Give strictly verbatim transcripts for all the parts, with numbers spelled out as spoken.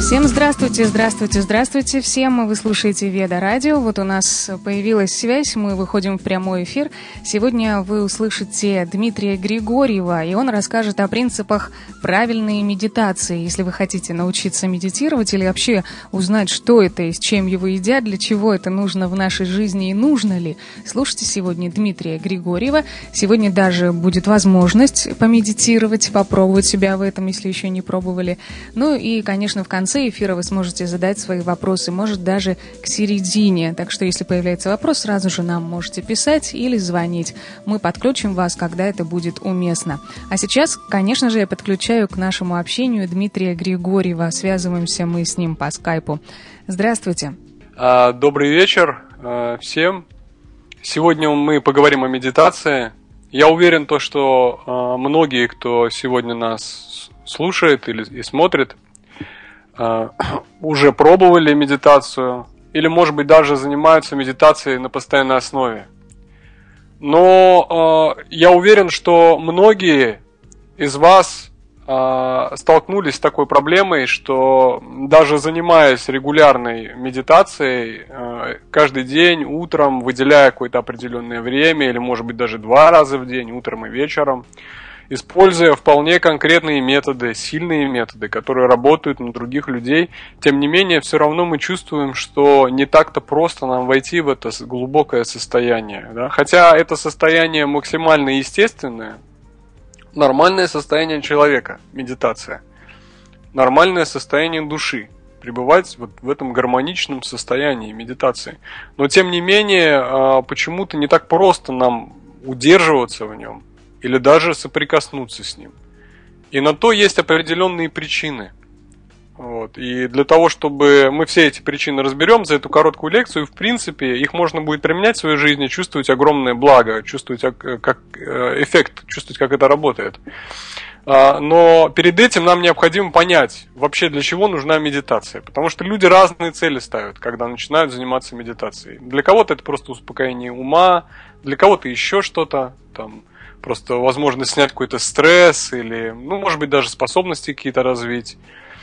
Всем здравствуйте, здравствуйте, здравствуйте всем. Вы слушаете Веда Радио. Вот у нас появилась связь, мы выходим в прямой эфир. Сегодня вы услышите Дмитрия Григорьева, и он расскажет о принципах правильной медитации. Если вы хотите научиться медитировать или вообще узнать, что это и с чем его едят, для чего это нужно в нашей жизни и нужно ли, слушайте сегодня Дмитрия Григорьева. Сегодня даже будет возможность помедитировать, попробовать себя в этом, если еще не пробовали. Ну и, конечно, в конце эфира вы сможете задать свои вопросы, может, даже к середине. Так что, если появляется вопрос, сразу же нам можете писать или звонить. Мы подключим вас, когда это будет уместно. А сейчас, конечно же, я подключаю к нашему общению Дмитрия Григорьева. Связываемся мы с ним по скайпу. Здравствуйте. Добрый вечер всем. Сегодня мы поговорим о медитации. Я уверен, то, что многие, кто сегодня нас слушает или и смотрит, уже пробовали медитацию или, может быть, даже занимаются медитацией на постоянной основе. Но э, я уверен, что многие из вас э, столкнулись с такой проблемой, что даже занимаясь регулярной медитацией, э, каждый день утром, выделяя какое-то определенное время, или, может быть, даже два раза в день, утром и вечером, используя вполне конкретные методы, сильные методы, которые работают на других людей, тем не менее, все равно мы чувствуем, что не так-то просто нам войти в это глубокое состояние. Да? Хотя это состояние максимально естественное, нормальное состояние человека, медитация, нормальное состояние души, пребывать вот в этом гармоничном состоянии медитации. Но тем не менее, почему-то не так просто нам удерживаться в нем, или даже соприкоснуться с ним. И на то есть определенные причины. Вот. И для того, чтобы мы все эти причины разберем за эту короткую лекцию, в принципе, их можно будет применять в своей жизни, чувствовать огромное благо, чувствовать как эффект, чувствовать, как это работает. Но перед этим нам необходимо понять, вообще для чего нужна медитация. Потому что люди разные цели ставят, когда начинают заниматься медитацией. Для кого-то это просто успокоение ума, для кого-то еще что-то, там, просто возможность снять какой-то стресс или, ну, может быть, даже способности какие-то развить.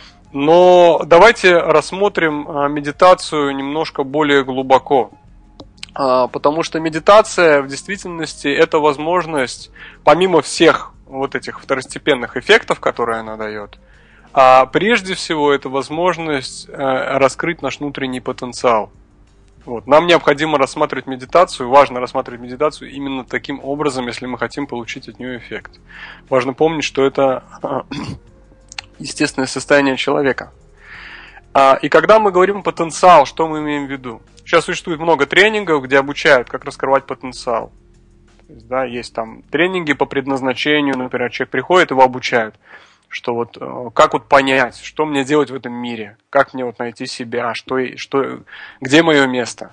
Но давайте рассмотрим медитацию немножко более глубоко. Потому что медитация в действительности это возможность, помимо всех вот этих второстепенных эффектов, которые она дает, а прежде всего это возможность раскрыть наш внутренний потенциал. Вот. Нам необходимо рассматривать медитацию, важно рассматривать медитацию именно таким образом, если мы хотим получить от нее эффект. Важно помнить, что это естественное состояние человека. И когда мы говорим потенциал, что мы имеем в виду? Сейчас существует много тренингов, где обучают, как раскрывать потенциал. То есть, да, есть там тренинги по предназначению, например, человек приходит, его обучают. Что вот, как вот понять, что мне делать в этом мире, как мне вот найти себя, что, что, где мое место.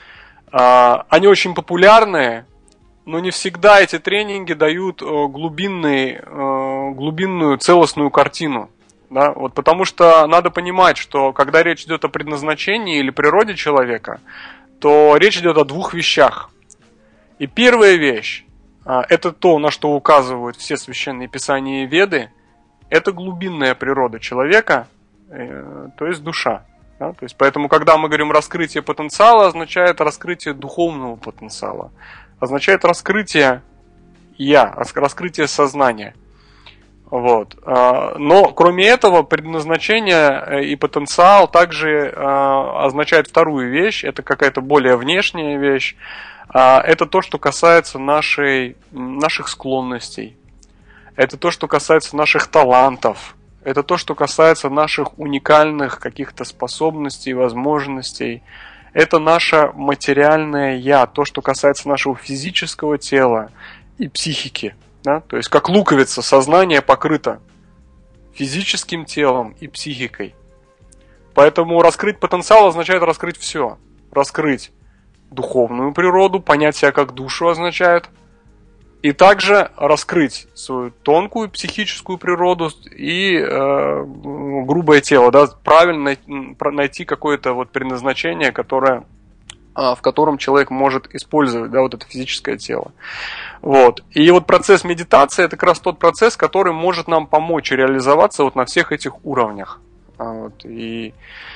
Они очень популярные, но не всегда эти тренинги дают глубинный, глубинную целостную картину. Да? Вот потому что надо понимать, что когда речь идет о предназначении или природе человека, то речь идет о двух вещах. И первая вещь, это то, на что указывают все священные писания и Веды, это глубинная природа человека, э, то есть душа. Да? То есть, поэтому, когда мы говорим раскрытие потенциала, означает раскрытие духовного потенциала. Означает раскрытие я, раскрытие сознания. Вот. Но, кроме этого, предназначение и потенциал также означает вторую вещь. Это какая-то более внешняя вещь. Это то, что касается нашей, наших склонностей. Это то, что касается наших талантов. Это то, что касается наших уникальных каких-то способностей, возможностей. Это наше материальное «я», то, что касается нашего физического тела и психики. Да? То есть, как луковица, сознание покрыто физическим телом и психикой. Поэтому раскрыть потенциал означает раскрыть все. Раскрыть духовную природу, понять себя как душу означает. И также раскрыть свою тонкую психическую природу и э, грубое тело, да, правильно найти какое-то вот предназначение, которое, э, в котором человек может использовать, да, вот это физическое тело. Вот. И вот процесс медитации — это как раз тот процесс, который может нам помочь реализоваться вот на всех этих уровнях. Вот, и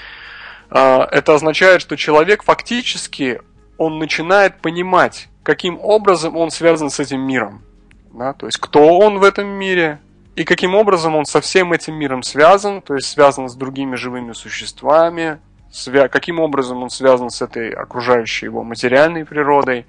а, это означает, что человек фактически он начинает понимать, каким образом он связан с этим миром. Да? То есть, кто он в этом мире, и каким образом он со всем этим миром связан, то есть связан с другими живыми существами, свя- каким образом он связан с этой окружающей его материальной природой.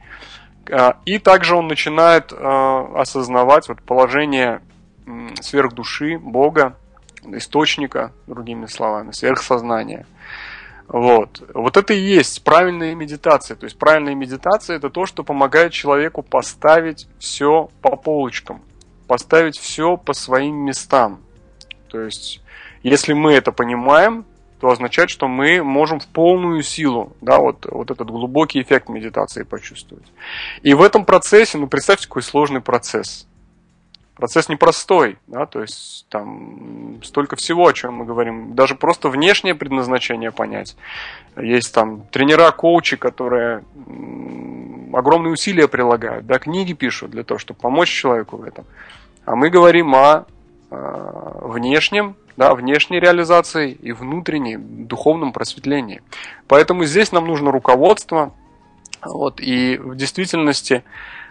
И также он начинает э, осознавать вот, положение э, сверхдуши, Бога, источника, другими словами, сверхсознания. Вот. Вот это и есть правильная медитация. То есть правильная медитация — это то, что помогает человеку поставить все по полочкам, поставить все по своим местам. То есть, если мы это понимаем, то означает, что мы можем в полную силу, да, вот, вот этот глубокий эффект медитации почувствовать. И в этом процессе, ну, представьте, какой сложный процесс. Процесс непростой, да, то есть там столько всего, о чем мы говорим. Даже просто внешнее предназначение понять. Есть там тренера, коучи, которые огромные усилия прилагают, да, книги пишут для того, чтобы помочь человеку в этом. А мы говорим о э, внешнем, да, внешней реализации и внутренней, духовном просветлении. Поэтому здесь нам нужно руководство. Вот, и в действительности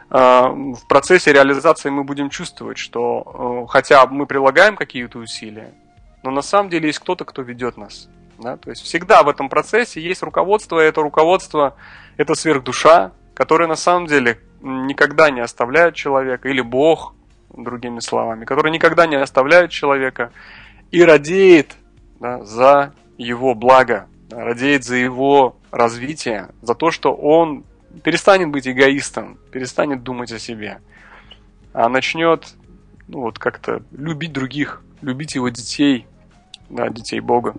в процессе реализации мы будем чувствовать, что хотя мы прилагаем какие-то усилия, но на самом деле есть кто-то, кто ведет нас. Да? То есть всегда в этом процессе есть руководство, и это руководство – это сверхдуша, которая на самом деле никогда не оставляет человека, или Бог, другими словами, который никогда не оставляет человека и радеет, да, за его благо, да, радеет за его развитие, за то, что он перестанет быть эгоистом, перестанет думать о себе, а начнет, ну, вот как-то любить других, любить его детей, да, детей Бога,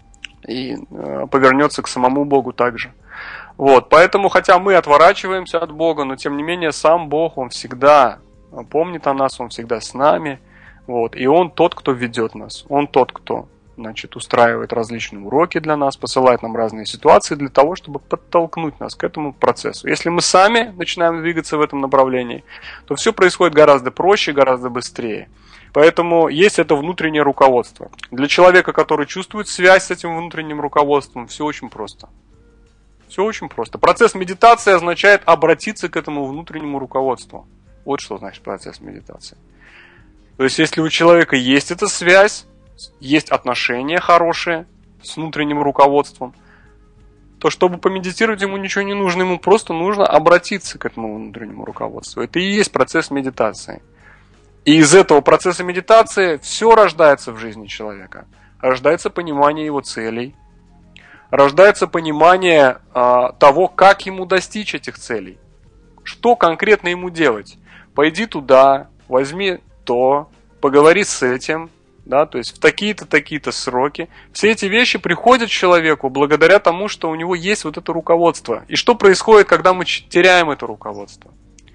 и э, повернется к самому Богу также. Вот, поэтому, хотя мы отворачиваемся от Бога, но тем не менее сам Бог, Он всегда помнит о нас, Он всегда с нами, вот, и Он тот, кто ведет нас, Он тот, кто, значит, устраивает различные уроки для нас, посылает нам разные ситуации для того, чтобы подтолкнуть нас к этому процессу. Если мы сами начинаем двигаться в этом направлении, то все происходит гораздо проще, гораздо быстрее. Поэтому есть это внутреннее руководство. Для человека, который чувствует связь с этим внутренним руководством, все очень просто. Все очень просто. Процесс медитации означает обратиться к этому внутреннему руководству. Вот что значит процесс медитации. То есть, если у человека есть эта связь, есть отношения хорошие с внутренним руководством, то чтобы помедитировать ему ничего не нужно, ему просто нужно обратиться к этому внутреннему руководству. Это и есть процесс медитации. И из этого процесса медитации все рождается в жизни человека. Рождается понимание его целей, рождается понимание а, того, как ему достичь этих целей. Что конкретно ему делать? Пойди туда, возьми то, поговори с этим, да, то есть в такие-то, такие-то сроки. Все эти вещи приходят человеку благодаря тому, что у него есть вот это руководство. И что происходит, когда мы теряем это руководство?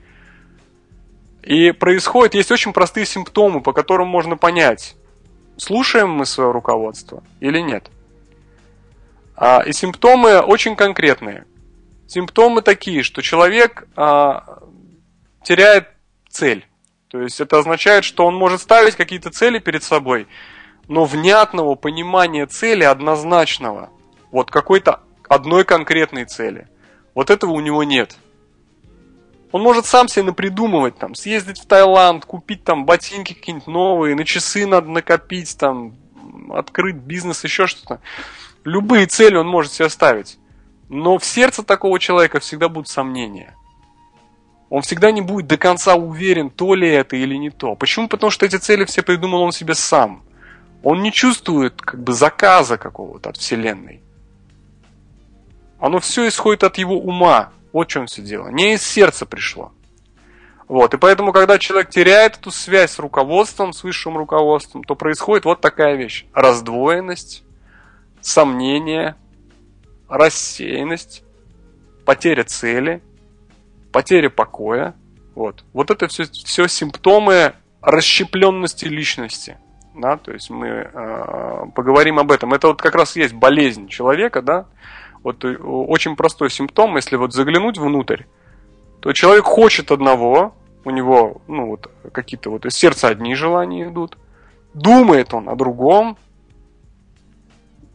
И происходит, есть очень простые симптомы, по которым можно понять, слушаем мы свое руководство или нет. А, и симптомы очень конкретные. Симптомы такие, что человек а, теряет цель. То есть это означает, что он может ставить какие-то цели перед собой, но внятного понимания цели однозначного, вот какой-то одной конкретной цели, вот этого у него нет. Он может сам себе напридумывать, там, съездить в Таиланд, купить там ботинки какие-нибудь новые, на часы надо накопить, там, открыть бизнес, еще что-то. Любые цели он может себе ставить. Но в сердце такого человека всегда будут сомнения. Он всегда не будет до конца уверен, то ли это или не то. Почему? Потому что эти цели все придумал он себе сам. Он не чувствует как бы заказа какого-то от Вселенной. Оно все исходит от его ума. Вот в чем все дело. Не из сердца пришло. Вот. И поэтому, когда человек теряет эту связь с руководством, с высшим руководством, то происходит вот такая вещь. Раздвоенность, сомнение, рассеянность, потеря цели, потеря покоя. Вот, вот это все, все симптомы расщепленности личности. Да? То есть мы э, поговорим об этом. Это вот как раз есть болезнь человека. Да? Вот очень простой симптом, если вот заглянуть внутрь, то человек хочет одного, у него ну, вот, какие-то вот из сердца одни желания идут, думает он о другом,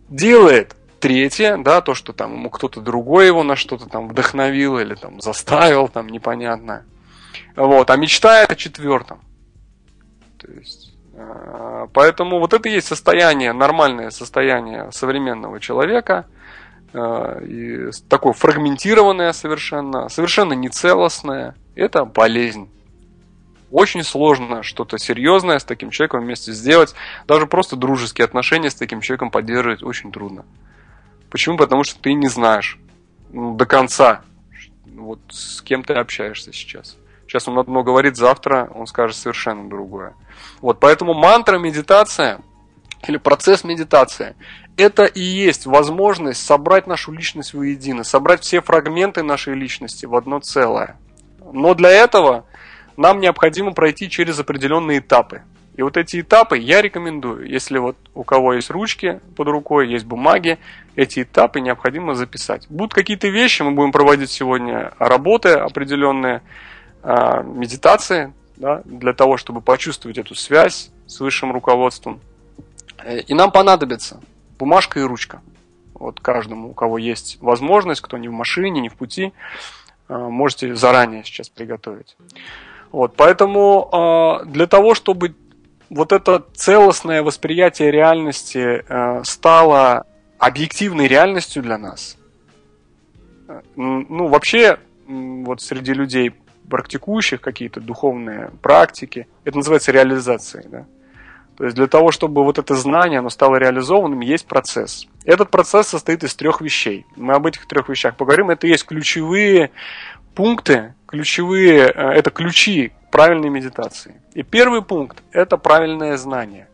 делает третье, да, то, что там ему кто-то другой его на что-то там вдохновил или там заставил, там непонятно. Вот, а мечтает о четвертом. То есть, э, поэтому вот это и есть состояние, нормальное состояние современного человека, э, и такое фрагментированное совершенно, совершенно нецелостное. Это болезнь. Очень сложно что-то серьезное с таким человеком вместе сделать. Даже просто дружеские отношения с таким человеком поддерживать очень трудно. Почему? Потому что ты не знаешь ну, до конца, вот с кем ты общаешься сейчас. Сейчас он одно говорит, завтра он скажет совершенно другое. Вот, поэтому мантра, медитация или процесс медитации – это и есть возможность собрать нашу личность воедино, собрать все фрагменты нашей личности в одно целое. Но для этого нам необходимо пройти через определенные этапы. И вот эти этапы я рекомендую, если вот у кого есть ручки под рукой, есть бумаги, эти этапы необходимо записать. Будут какие-то вещи, мы будем проводить сегодня работы определенные, медитации, да, для того, чтобы почувствовать эту связь с высшим руководством. И нам понадобится бумажка и ручка. Вот каждому, у кого есть возможность, кто не в машине, не в пути, можете заранее сейчас приготовить. Вот, поэтому для того, чтобы вот это целостное восприятие реальности стало объективной реальностью для нас, ну, вообще, вот среди людей, практикующих какие-то духовные практики, это называется реализацией, да? То есть для того, чтобы вот это знание, оно стало реализованным, есть процесс. Этот процесс состоит из трех вещей. Мы об этих трех вещах поговорим. Это есть ключевые пункты, ключевые, это ключи правильной медитации. И первый пункт – это правильное знание.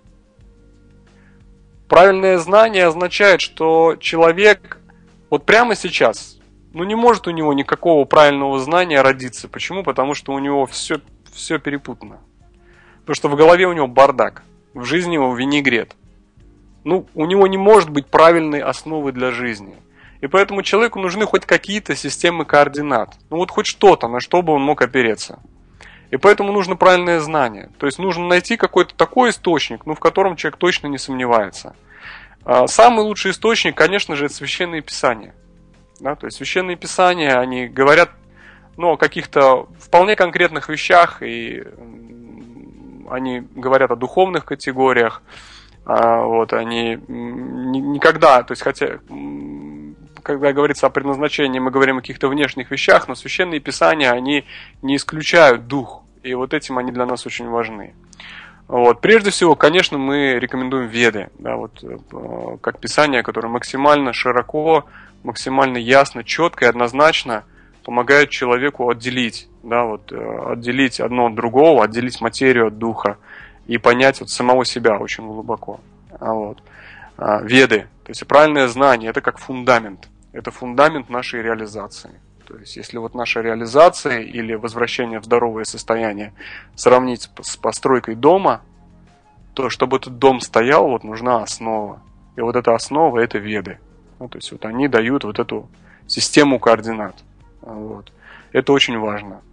Правильное знание означает, что человек вот прямо сейчас, ну не может у него никакого правильного знания родиться. Почему? Потому что у него все, все перепутано. Потому что в голове у него бардак, в жизни его винегрет. Ну, у него не может быть правильной основы для жизни. И поэтому человеку нужны хоть какие-то системы координат. Ну вот хоть что-то, на что бы он мог опереться. И поэтому нужно правильное знание. То есть нужно найти какой-то такой источник, ну, в котором человек точно не сомневается. Самый лучший источник, конечно же, это Священное Писание. Да? То есть Священные Писания, они говорят ну, о каких-то вполне конкретных вещах, и они говорят о духовных категориях. Вот, они никогда, то есть хотя... Когда говорится о предназначении, мы говорим о каких-то внешних вещах, но Священные Писания, они не исключают дух, и вот этим они для нас очень важны. Вот. Прежде всего, конечно, мы рекомендуем Веды, да, вот, как Писание, которое максимально широко, максимально ясно, четко и однозначно помогает человеку отделить, да, вот, отделить одно от другого, отделить материю от духа и понять вот самого себя очень глубоко. Вот. Веды, то есть правильное знание, это как фундамент. Это фундамент нашей реализации. То есть если вот наша реализация или возвращение в здоровое состояние сравнить с постройкой дома, то чтобы этот дом стоял, вот нужна основа. И вот эта основа – это Веды. Ну, то есть вот они дают вот эту систему координат. Вот. Это очень важно.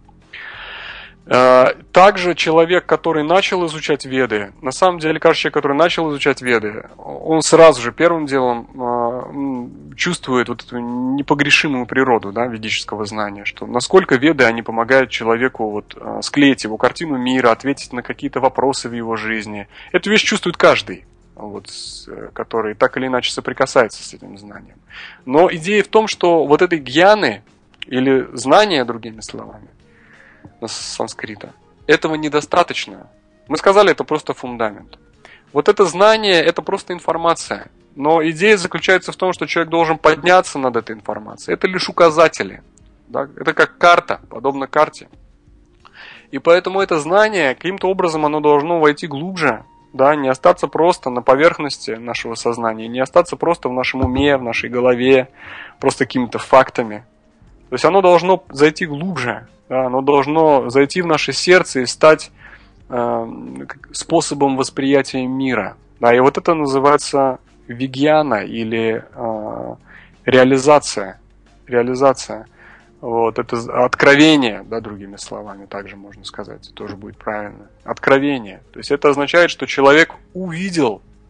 Также человек, который начал изучать Веды, на самом деле каждый человек, который начал изучать Веды, он сразу же первым делом чувствует вот эту непогрешимую природу, да, ведического знания, что насколько Веды, они помогают человеку вот склеить его картину мира, ответить на какие-то вопросы в его жизни. Эту вещь чувствует каждый, вот, который так или иначе соприкасается с этим знанием. Но идея в том, что вот этой гьяны, или знания, другими словами, на санскрита, этого недостаточно. Мы сказали, это просто фундамент. Вот это знание, это просто информация. Но идея заключается в том, что человек должен подняться над этой информацией. Это лишь указатели. Да? Это как карта, подобно карте. И поэтому это знание, каким-то образом оно должно войти глубже, да? Не остаться просто на поверхности нашего сознания, не остаться просто в нашем уме, в нашей голове, просто какими-то фактами. То есть оно должно зайти глубже. Да, оно должно зайти в наше сердце и стать э, способом восприятия мира. Да, и вот это называется вигьяна или э, реализация. Реализация. Вот, это откровение, да, другими словами, также можно сказать, тоже будет правильно. Откровение. То есть это означает, что человек увидел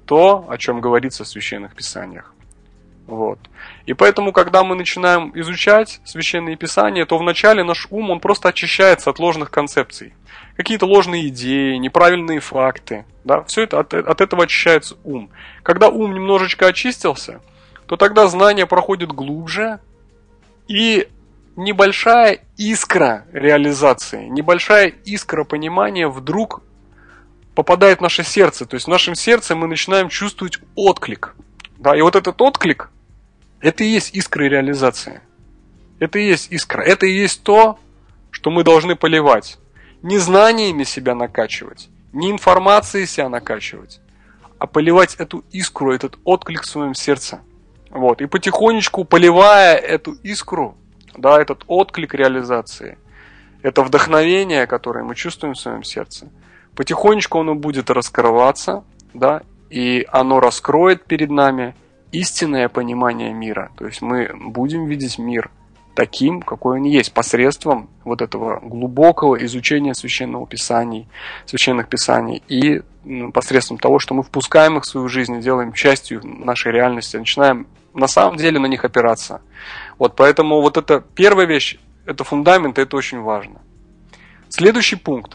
то, о чем говорится в Священных Писаниях. Вот. И поэтому, когда мы начинаем изучать Священные Писания, то вначале наш ум, он просто очищается от ложных концепций. Какие-то ложные идеи, неправильные факты. Да? Все это от, от этого очищается ум. Когда ум немножечко очистился, то тогда знание проходит глубже, и небольшая искра реализации, небольшая искра понимания вдруг попадает в наше сердце. То есть в нашем сердце мы начинаем чувствовать отклик. Да? И вот этот отклик, это и есть искра реализации. Это и есть искра. Это и есть то, что мы должны поливать. Не знаниями себя накачивать, не информацией себя накачивать, а поливать эту искру, этот отклик в своем сердце. Вот. И потихонечку, поливая эту искру, да, этот отклик реализации, это вдохновение, которое мы чувствуем в своем сердце, потихонечку оно будет раскрываться, да, и оно раскроет перед нами истинное понимание мира. То есть мы будем видеть мир таким, какой он есть, посредством вот этого глубокого изучения Священного Писания, Священных Писаний и посредством того, что мы впускаем их в свою жизнь и делаем частью нашей реальности, начинаем на самом деле на них опираться. Вот поэтому вот это первая вещь, это фундамент, это очень важно. Следующий пункт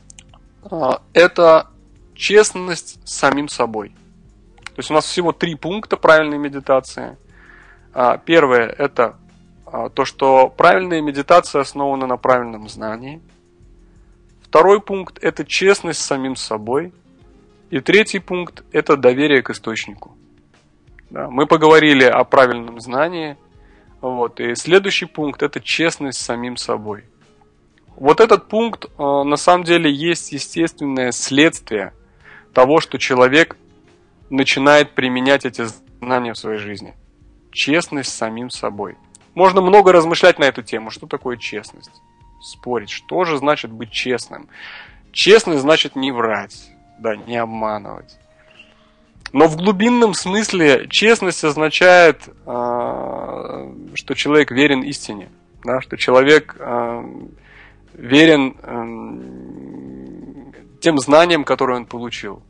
– это честность с самим собой. То есть у нас всего три пункта правильной медитации. Первое – это то, что правильная медитация основана на правильном знании. Второй пункт – это честность с самим собой. И третий пункт – это доверие к источнику. Да, мы поговорили о правильном знании. Вот, и следующий пункт – это честность с самим собой. Вот этот пункт на самом деле есть естественное следствие того, что человек начинает применять эти знания в своей жизни. Честность с самим собой. Можно много размышлять на эту тему. Что такое честность? Спорить. Что же значит быть честным? Честность значит не врать, да, не обманывать. Но в глубинном смысле честность означает, что человек верен истине, да, что человек верен тем знаниям, которые он получил.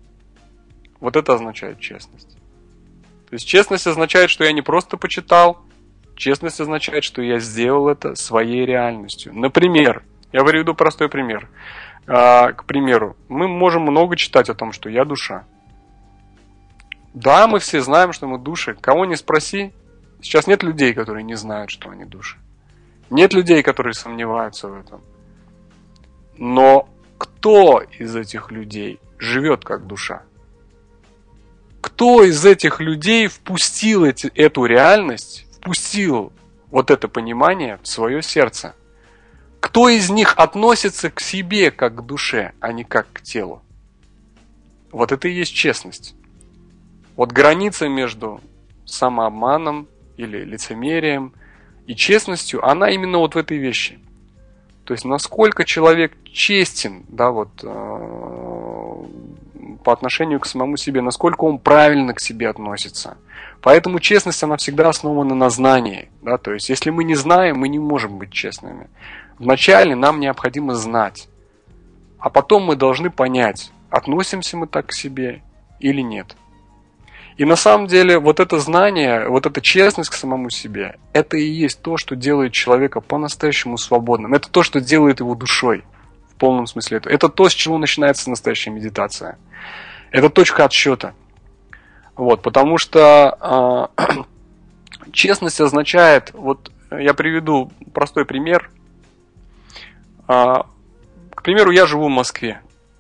Вот это означает честность. То есть честность означает, что я не просто почитал, честность означает, что я сделал это своей реальностью. Например, я приведу простой пример. К примеру, мы можем много читать о том, что я душа. Да, мы все знаем, что мы души. Кого ни спроси, сейчас нет людей, которые не знают, что они души. Нет людей, которые сомневаются в этом. Но кто из этих людей живет как душа? Кто из этих людей впустил эти, эту реальность, впустил вот это понимание в свое сердце? Кто из них относится к себе как к душе, а не как к телу? Вот это и есть честность. Вот граница между самообманом или лицемерием и честностью, она именно вот в этой вещи. То есть, насколько человек честен, да, вот, э, по отношению к самому себе, насколько он правильно к себе относится. Поэтому честность, она всегда основана на знании. Да? То есть, если мы не знаем, мы не можем быть честными. Вначале нам необходимо знать, а потом мы должны понять, относимся мы так к себе или нет. И на самом деле вот это знание, вот эта честность к самому себе, это и есть то, что делает человека по-настоящему свободным. Это то, что делает его душой, в полном смысле этого. Это то, с чего начинается настоящая медитация. Это точка отсчета. Вот, потому что э, честность означает, вот я приведу простой пример. Э, к примеру, я живу в Москве.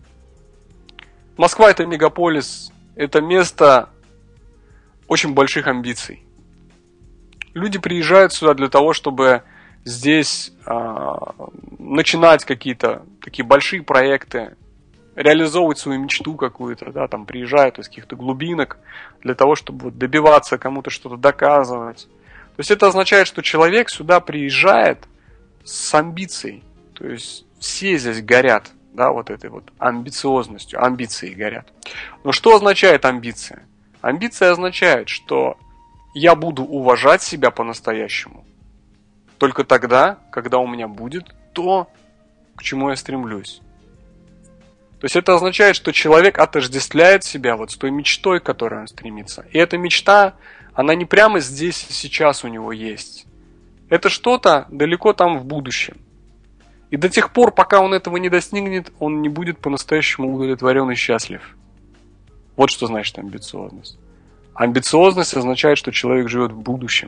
Москва – это мегаполис, это место очень больших амбиций. Люди приезжают сюда для того, чтобы здесь э, начинать какие-то такие большие проекты, реализовывать свою мечту какую-то, да, там приезжают из каких-то глубинок для того, чтобы вот добиваться, кому-то что-то доказывать. То есть это означает, что человек сюда приезжает с амбицией. То есть все здесь горят, да, вот этой вот амбициозностью, амбиции горят. Но что означает амбиция? Амбиция означает, что я буду уважать себя по-настоящему только тогда, когда у меня будет то, к чему я стремлюсь. То То есть это означает, что человек отождествляет себя вот с той мечтой, к которой он стремится. И эта мечта, она не прямо здесь и сейчас у него есть. Это что-то далеко там в будущем. И до тех пор, пока он этого не достигнет, он не будет по-настоящему удовлетворен и счастлив. Вот что значит амбициозность. Амбициозность означает, что человек живет в будущем.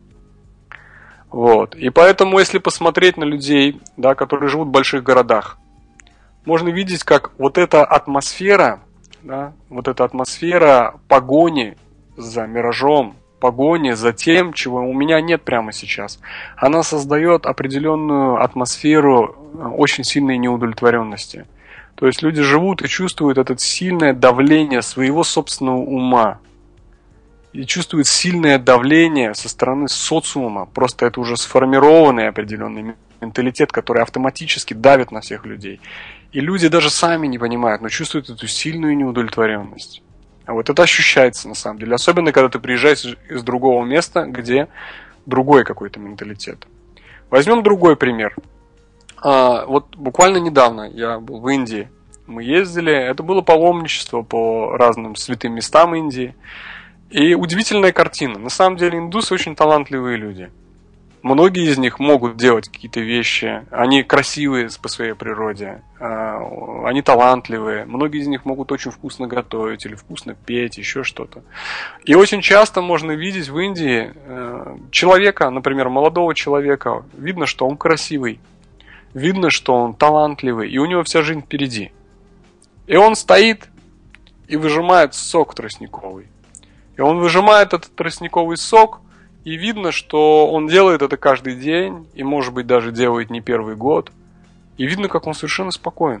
Вот. И поэтому, если посмотреть на людей, да, которые живут в больших городах, можно видеть, как вот эта атмосфера, да, вот эта атмосфера погони за миражом, погони за тем, чего у меня нет прямо сейчас, она создает определенную атмосферу очень сильной неудовлетворенности. То есть люди живут и чувствуют это сильное давление своего собственного ума. И чувствуют сильное давление со стороны социума. Просто это уже сформированный определенный менталитет, который автоматически давит на всех людей. И люди даже сами не понимают, но чувствуют эту сильную неудовлетворенность. А вот это ощущается на самом деле. Особенно, когда ты приезжаешь из другого места, где другой какой-то менталитет. Возьмем другой пример. А, вот буквально недавно я был в Индии. Мы ездили, это было паломничество по разным святым местам Индии. И удивительная картина. На самом деле индусы очень талантливые люди. Многие из них могут делать какие-то вещи. Они красивые по своей природе. Они талантливые. Многие из них могут очень вкусно готовить или вкусно петь, еще что-то. И очень часто можно видеть в Индии человека, например, молодого человека. Видно, что он красивый. Видно, что он талантливый. И у него вся жизнь впереди. И он стоит и выжимает сок тростниковый. И он выжимает этот тростниковый сок, и видно, что он делает это каждый день, и, может быть, даже делает не первый год. И видно, как он совершенно спокоен.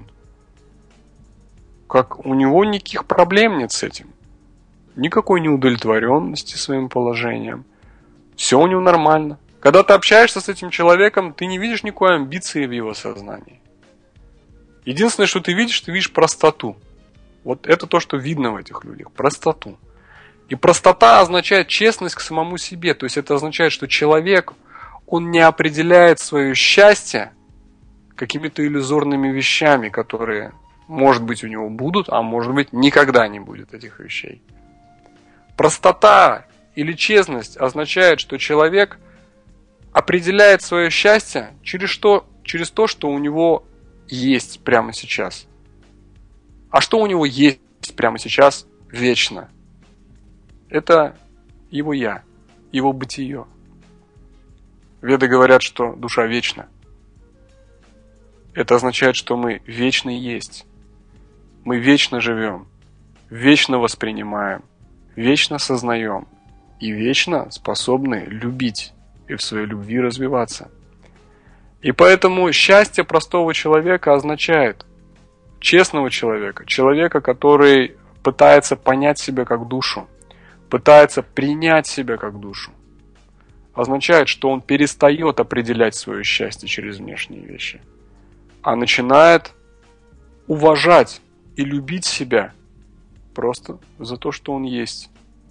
Как у него никаких проблем нет с этим. Никакой неудовлетворенности своим положением. Все у него нормально. Когда ты общаешься с этим человеком, ты не видишь никакой амбиции в его сознании. Единственное, что ты видишь, ты видишь простоту. Вот это то, что видно в этих людях. Простоту. И простота означает честность к самому себе. То есть это означает, что человек, он не определяет свое счастье какими-то иллюзорными вещами, которые, может быть, у него будут, а может быть, никогда не будет этих вещей. Простота или честность означает, что человек определяет свое счастье через, что, через то, что у него есть прямо сейчас. А что у него есть прямо сейчас вечно? Это его я, его бытие. Веды говорят, что душа вечна. Это означает, что мы вечно есть. Мы вечно живем, вечно воспринимаем, вечно сознаем и вечно способны любить и в своей любви развиваться. И поэтому счастье простого человека означает честного человека, человека, который пытается понять себя как душу, пытается принять себя как душу, означает, что он перестает определять свое счастье через внешние вещи, а начинает уважать и любить себя просто за то, что он есть.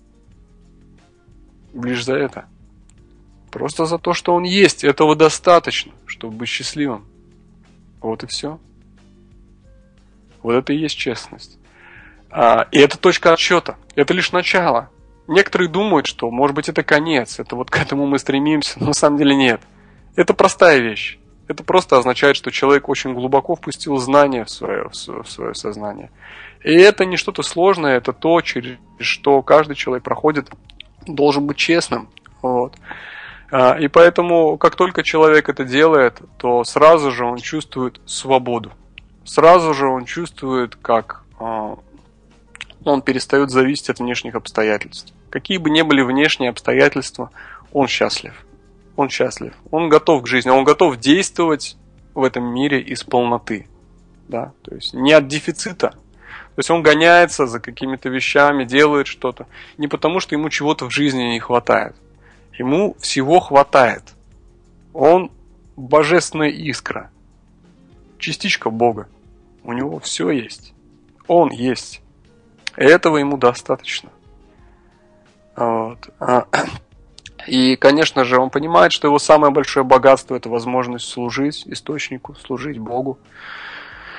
Лишь за это. Просто за то, что он есть. Этого достаточно, чтобы быть счастливым. Вот и все. Вот это и есть честность. И это точка отсчета. Это лишь начало. Некоторые думают, что, может быть, это конец, это вот к этому мы стремимся, но на самом деле нет. Это простая вещь. Это просто означает, что человек очень глубоко впустил знания в свое, в свое, в свое сознание. И это не что-то сложное, это то, через что каждый человек проходит, должен быть честным. Вот. И поэтому, как только человек это делает, то сразу же он чувствует свободу. Сразу же он чувствует, как он перестает зависеть от внешних обстоятельств. Какие бы ни были внешние обстоятельства, он счастлив. Он счастлив. Он готов к жизни. Он готов действовать в этом мире из полноты. Да? То есть не от дефицита. То есть он гоняется за какими-то вещами, делает что-то. Не потому, что ему чего-то в жизни не хватает. Ему всего хватает. Он божественная искра. Частичка Бога. У него все есть. Он есть. И этого ему достаточно. Вот. И, конечно же, он понимает, что его самое большое богатство – это возможность служить источнику, служить Богу.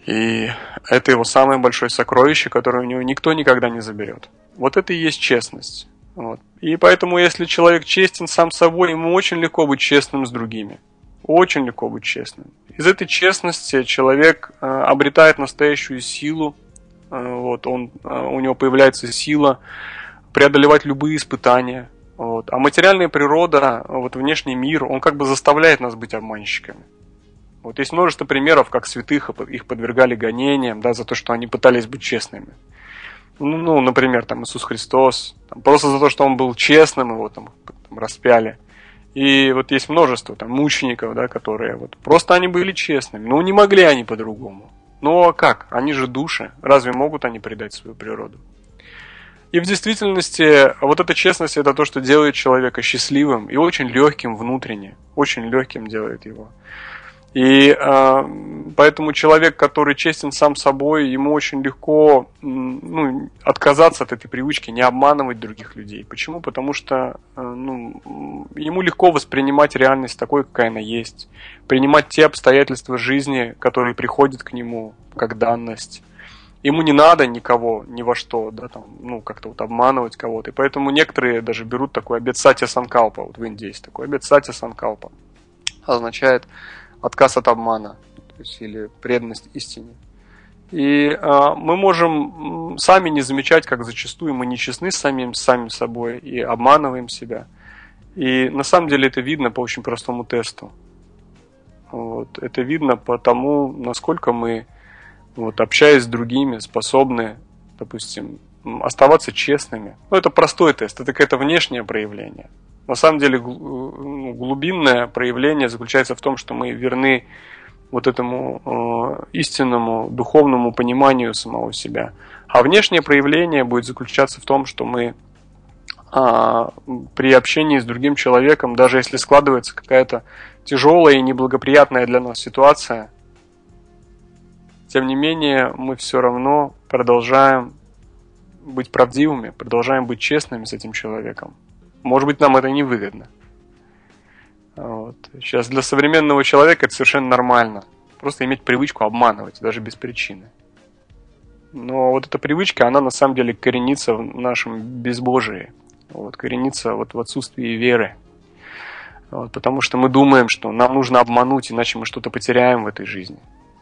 И это его самое большое сокровище, которое у него никто никогда не заберет. Вот это и есть честность. Вот. И поэтому, если человек честен сам собой, ему очень легко быть честным с другими. Очень легко быть честным. Из этой честности человек э, обретает настоящую силу. Э, вот, он, э, у него появляется сила преодолевать любые испытания. Вот. А материальная природа, вот, внешний мир, он как бы заставляет нас быть обманщиками. Вот есть множество примеров, как святых их подвергали гонениям, да, за то, что они пытались быть честными. Ну, ну например, там Иисус Христос, там, просто за то, что он был честным, его там, там распяли. И вот есть множество там мучеников, да, которые вот просто они были честными, но не могли они по-другому. Ну а как? Они же души, разве могут они предать свою природу? И в действительности вот эта честность — это то, что делает человека счастливым и очень легким внутренне, очень легким делает его. И э, поэтому человек, который честен сам собой, ему очень легко ну, отказаться от этой привычки, не обманывать других людей. Почему? Потому что э, ну, ему легко воспринимать реальность такой, какая она есть, принимать те обстоятельства жизни, которые приходят к нему как данность. Ему не надо никого, ни во что, да, там, ну, как-то вот обманывать кого-то. И поэтому некоторые даже берут такой обет сати санкалпа. Вот в Индии есть такой обет сати санкалпа. Означает отказ от обмана, то есть, или преданность истине. И э, мы можем сами не замечать, как зачастую мы нечестны с самим, с самим собой и обманываем себя. И на самом деле это видно по очень простому тесту. Вот. Это видно по тому, насколько мы, вот, общаясь с другими, способны, допустим, оставаться честными. Ну, это простой тест, это какое-то внешнее проявление. На самом деле глубинное проявление заключается в том, что мы верны вот этому э, истинному духовному пониманию самого себя. А внешнее проявление будет заключаться в том, что мы э, при общении с другим человеком, даже если складывается какая-то тяжелая и неблагоприятная для нас ситуация, тем не менее мы все равно продолжаем быть правдивыми, продолжаем быть честными с этим человеком. Может быть, нам это невыгодно. Вот. Сейчас для современного человека это совершенно нормально. Просто иметь привычку обманывать, даже без причины. Но вот эта привычка, она на самом деле коренится в нашем безбожии. Вот, коренится вот в отсутствии веры. Вот, потому что мы думаем, что нам нужно обмануть, иначе мы что-то потеряем в этой жизни.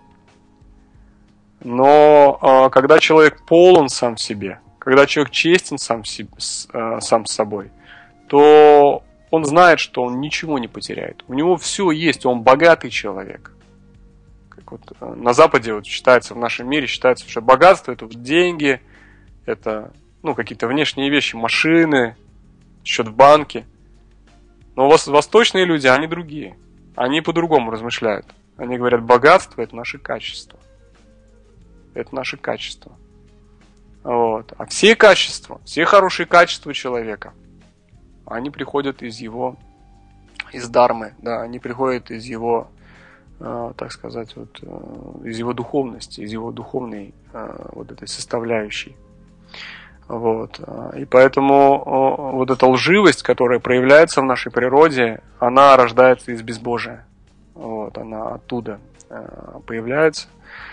Но когда человек полон сам в себе, когда человек честен сам, в себе, сам с собой, то он знает, что он ничего не потеряет. У него все есть, он богатый человек. Как вот на Западе вот считается, в нашем мире считается, что богатство — это вот деньги, это ну, какие-то внешние вещи, машины, счет в банке. Но восточные люди, они другие. Они по-другому размышляют. Они говорят, богатство — это наши качества. Это наши качества. Вот. А все качества, все хорошие качества человека, они приходят из его, из дармы, да, они приходят из его, э, так сказать, вот, э, из его духовности, из его духовной э, вот этой составляющей. Вот. И поэтому э, вот эта лживость, которая проявляется в нашей природе, она рождается из безбожия. Вот, она оттуда э, появляется.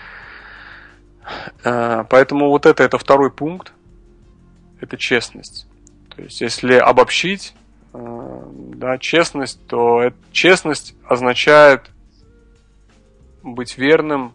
Э, поэтому вот это, это второй пункт, это честность. То есть, если обобщить, э, да, честность, то это, честность означает быть верным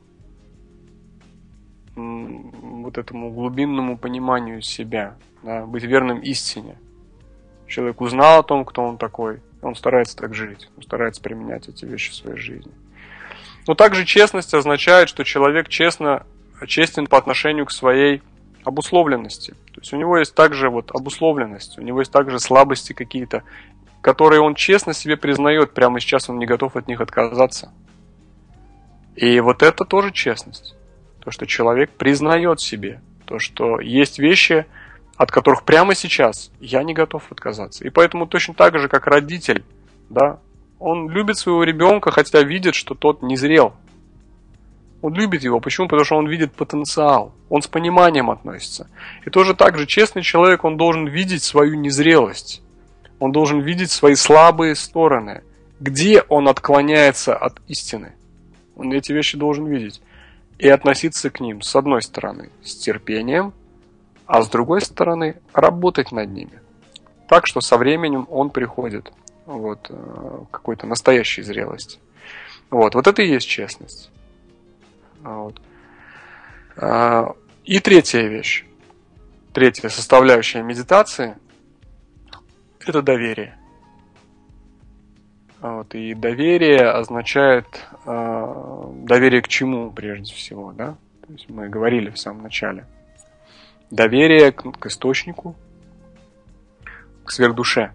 м, вот этому глубинному пониманию себя, да, быть верным истине. Человек узнал о том, кто он такой, он старается так жить, он старается применять эти вещи в своей жизни. Но также честность означает, что человек честно, честен по отношению к своей обусловленности. То есть у него есть также вот обусловленность, у него есть также слабости какие-то, которые он честно себе признает, прямо сейчас он не готов от них отказаться. И вот это тоже честность. То, что человек признает себе, то, что есть вещи, от которых прямо сейчас я не готов отказаться. И поэтому точно так же, как родитель, да, он любит своего ребенка, хотя видит, что тот не зрел. Он любит его. Почему? Потому что он видит потенциал. Он с пониманием относится. И тоже так же честный человек, он должен видеть свою незрелость. Он должен видеть свои слабые стороны. Где он отклоняется от истины. Он эти вещи должен видеть. и относиться к ним, с одной стороны, с терпением, а с другой стороны, работать над ними. Так, что со временем он приходит вот, к какой-то настоящей зрелости. Вот, вот это и есть честность. Вот. И третья вещь, третья составляющая медитации – это доверие. Вот, и доверие означает э, доверие к чему прежде всего, да? То есть мы говорили в самом начале. Доверие к, к источнику, к сверхдуше.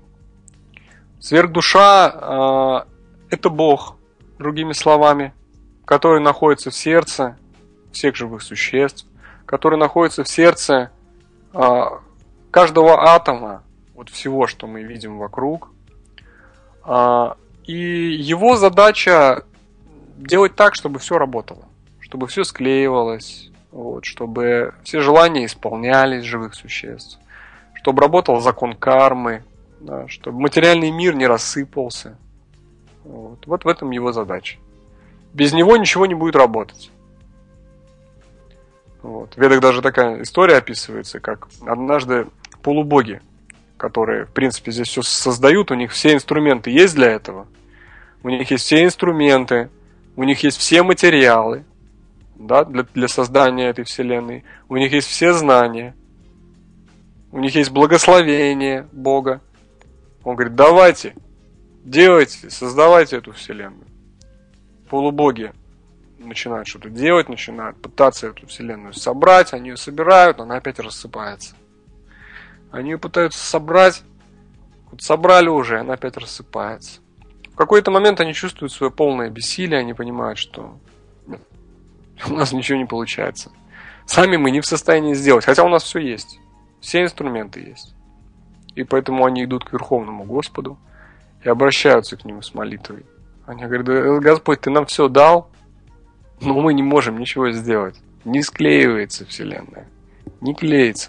Сверхдуша э, – это Бог, другими словами, который находится в сердце всех живых существ, который находится в сердце э, каждого атома, вот всего, что мы видим вокруг. Э, И его задача делать так, чтобы все работало, чтобы все склеивалось, вот, чтобы все желания исполнялись живых существ, чтобы работал закон кармы, да, чтобы материальный мир не рассыпался. Вот. Вот в этом его задача. Без него ничего не будет работать. Вот. В Ведах даже такая история описывается, как однажды полубоги, которые, в принципе, здесь все создают, у них все инструменты есть для этого. У них есть все инструменты, у них есть все материалы, да, для, для создания этой вселенной. У них есть все знания. У них есть благословение Бога. Он говорит, давайте, делайте, создавайте эту вселенную. Полубоги начинают что-то делать, начинают пытаться эту вселенную собрать, они ее собирают, она опять рассыпается. Они ее пытаются собрать, вот собрали уже, она опять рассыпается. В какой-то момент они чувствуют свое полное бессилие, они понимают, что нет, у нас ничего не получается. Сами мы не в состоянии сделать, хотя у нас все есть, все инструменты есть. И поэтому они идут к Верховному Господу и обращаются к Нему с молитвой. Они говорят, да, Господь, Ты нам все дал, но мы не можем ничего сделать. Не склеивается вселенная, не клеится.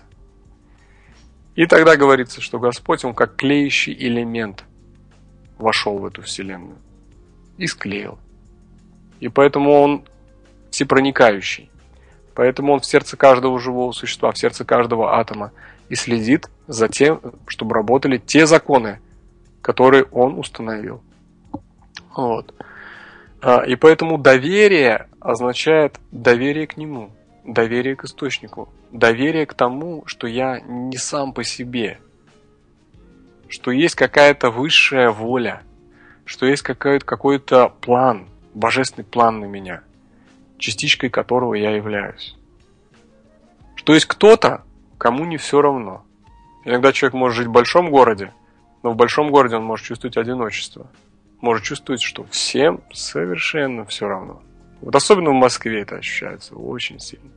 И тогда говорится, что Господь, Он как клеящий элемент вошел в эту вселенную и склеил. И поэтому Он всепроникающий. Поэтому Он в сердце каждого живого существа, в сердце каждого атома и следит за тем, чтобы работали те законы, которые Он установил. Вот. И поэтому доверие означает доверие к Нему, доверие к источнику, доверие к тому, что я не сам по себе, что есть какая-то высшая воля, что есть какой-то, какой-то план, божественный план на меня, частичкой которого я являюсь. Что есть кто-то, кому не все равно. Иногда человек может жить в большом городе, но в большом городе он может чувствовать одиночество. Может чувствовать, что всем совершенно все равно. Вот особенно в Москве это ощущается очень сильно.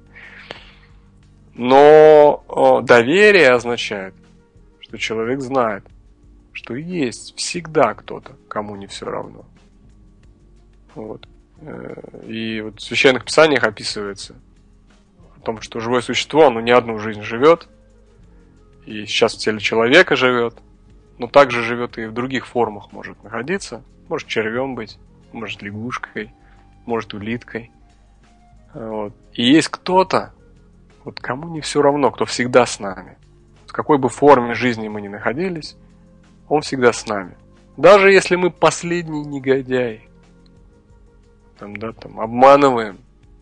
Но о, доверие означает, что человек знает, что есть всегда кто-то, кому не все равно. Вот. И вот в священных писаниях описывается о том, что живое существо, оно не одну жизнь живет, и сейчас в теле человека живет, но также живет и в других формах может находиться. Может червем быть, может лягушкой, может улиткой. Вот. И есть кто-то, вот кому не все равно, кто всегда с нами. В какой бы форме жизни мы ни находились, он всегда с нами. Даже если мы последний негодяй, там, да, там, обманываем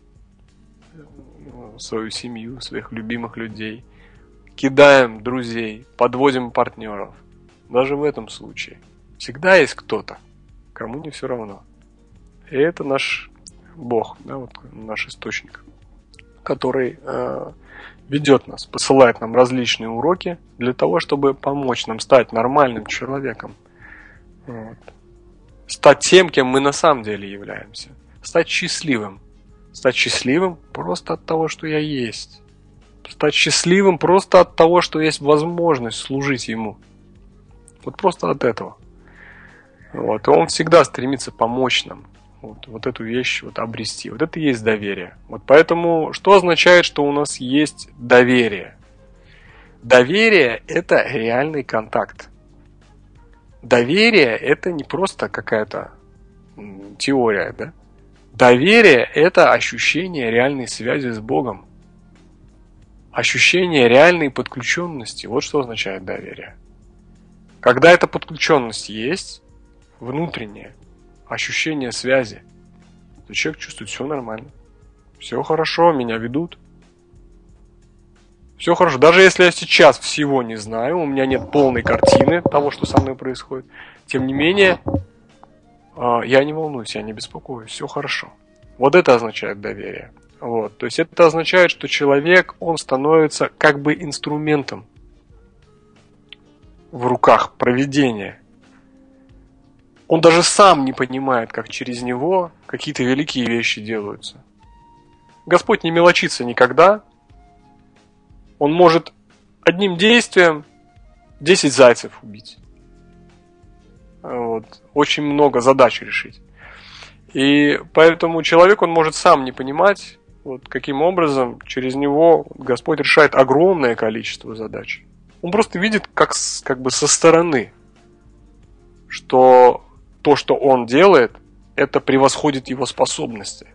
свою семью, своих любимых людей, кидаем друзей, подводим партнеров. Даже в этом случае всегда есть кто-то, кому не все равно. И это наш Бог, да, вот наш источник, который э, ведет нас, посылает нам различные уроки для того, чтобы помочь нам стать нормальным человеком. Вот. Стать тем, кем мы на самом деле являемся. Стать счастливым. Стать счастливым просто от того, что я есть. Стать счастливым просто от того, что есть возможность служить Ему. Вот просто от этого. Вот. И Он всегда стремится помочь нам вот, вот эту вещь вот, обрести. Вот это и есть доверие. Вот поэтому что означает, что у нас есть доверие? Доверие – это реальный контакт. Доверие – это не просто какая-то теория, да? Доверие – это ощущение реальной связи с Богом. Ощущение реальной подключенности. Вот что означает доверие. Когда эта подключенность есть, внутреннее ощущение связи, то человек чувствует, все нормально. Все хорошо, меня ведут. Все хорошо. Даже если я сейчас всего не знаю, у меня нет полной картины того, что со мной происходит, тем не менее, я не волнуюсь, я не беспокоюсь, все хорошо. Вот это означает доверие. Вот. То есть это означает, что человек, он становится как бы инструментом в руках провидения. Он даже сам не понимает, как через него какие-то великие вещи делаются. Господь не мелочится никогда. Он может одним действием десять зайцев убить. Вот. Очень много задач решить. И поэтому человек, он может сам не понимать, вот, каким образом через него Господь решает огромное количество задач. Он просто видит как, как бы со стороны, что то, что он делает, это превосходит его способности.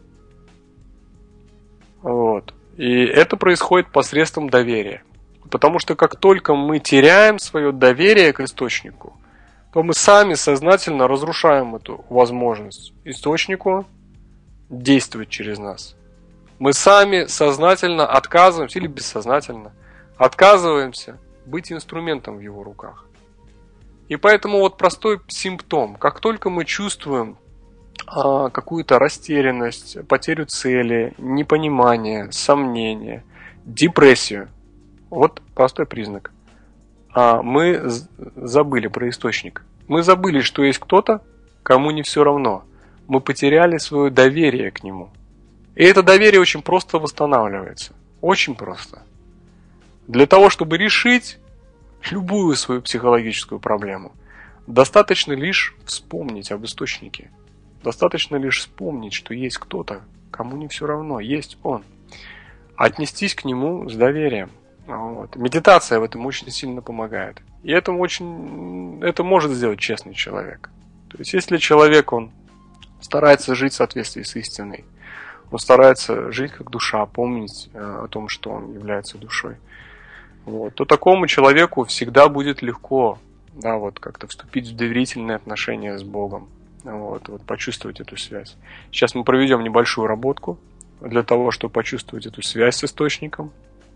Вот. И это происходит посредством доверия. Потому что как только мы теряем свое доверие к источнику, то мы сами сознательно разрушаем эту возможность источнику действовать через нас. Мы сами сознательно отказываемся или бессознательно отказываемся быть инструментом в его руках. И поэтому вот простой симптом. Как только мы чувствуем а, какую-то растерянность, потерю цели, непонимание, сомнение, депрессию, вот простой признак. А, мы забыли про источник. Мы забыли, что есть кто-то, кому не все равно. Мы потеряли свое доверие к нему. И это доверие очень просто восстанавливается. Очень просто. Для того, чтобы решить любую свою психологическую проблему, достаточно лишь вспомнить об источнике. Достаточно лишь вспомнить, что есть кто-то, кому не все равно, есть он. Отнестись к нему с доверием. Вот. Медитация в этом очень сильно помогает. И это, очень, это может сделать честный человек. То есть, если человек, он старается жить в соответствии с истиной, он старается жить как душа, помнить о том, что он является душой, вот, то такому человеку всегда будет легко, да, вот, как-то вступить в доверительные отношения с Богом, вот, вот, почувствовать эту связь. Сейчас мы проведем небольшую работку для того, чтобы почувствовать эту связь с источником.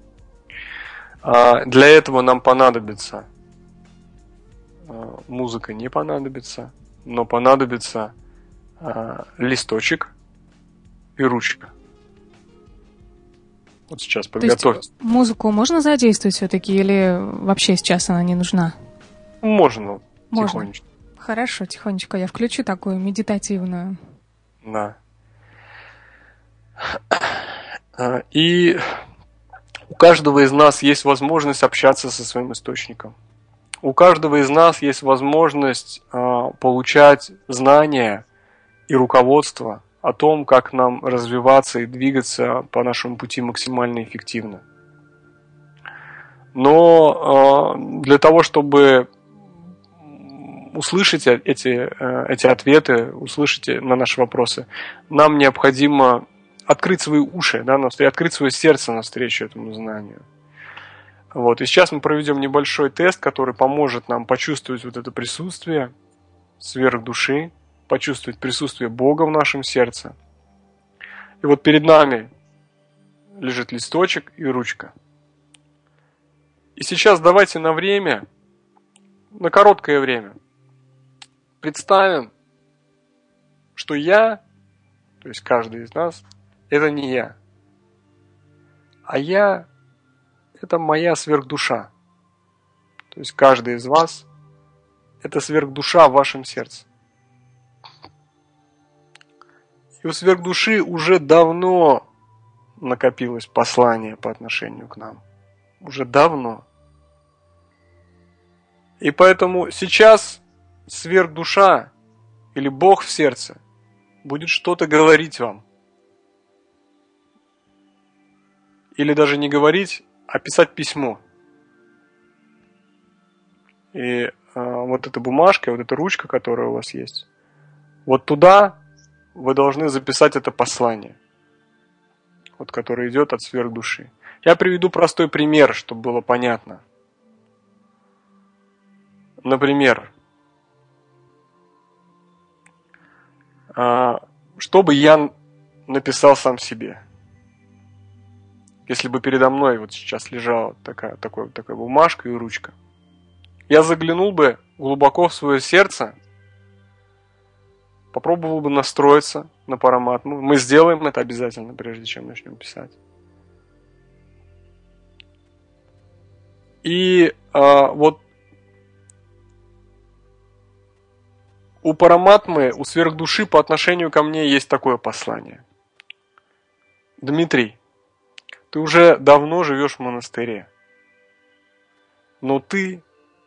А для этого нам понадобится музыка, не понадобится, но понадобится а, листочек и ручка. Вот сейчас подготовьте. Музыку можно задействовать все-таки или вообще сейчас она не нужна? Можно, можно. Тихонечко. Хорошо, тихонечко. Я включу такую медитативную. Да. И у каждого из нас есть возможность общаться со своим источником. У каждого из нас есть возможность э, получать знания и руководство о том, как нам развиваться и двигаться по нашему пути максимально эффективно. Но э, для того, чтобы услышать эти, э, эти ответы, услышать на наши вопросы, нам необходимо открыть свои уши, да, открыть свое сердце навстречу этому знанию. Вот. И сейчас мы проведем небольшой тест, который поможет нам почувствовать вот это присутствие сверхдуши, почувствовать присутствие Бога в нашем сердце. И вот перед нами лежит листочек и ручка. И сейчас давайте на время, на короткое время, представим, что я, то есть каждый из нас, это не я, а я – это моя сверхдуша. То есть каждый из вас – это сверхдуша в вашем сердце. И у сверхдуши уже давно накопилось послание по отношению к нам. Уже давно. И поэтому сейчас сверхдуша или Бог в сердце будет что-то говорить вам. Или даже не говорить, а писать письмо. И а, вот эта бумажка, вот эта ручка, которая у вас есть, вот туда вы должны записать это послание, вот, которое идет от сверхдуши. Я приведу простой пример, чтобы было понятно. Например, что бы я написал сам себе, если бы передо мной вот сейчас лежала такая, такая, такая бумажка и ручка. Я заглянул бы глубоко в свое сердце, попробовал бы настроиться на параматму. Мы сделаем это обязательно, прежде чем начнем писать. И а, вот у параматмы, у сверхдуши по отношению ко мне есть такое послание. Дмитрий, ты уже давно живешь в монастыре, но ты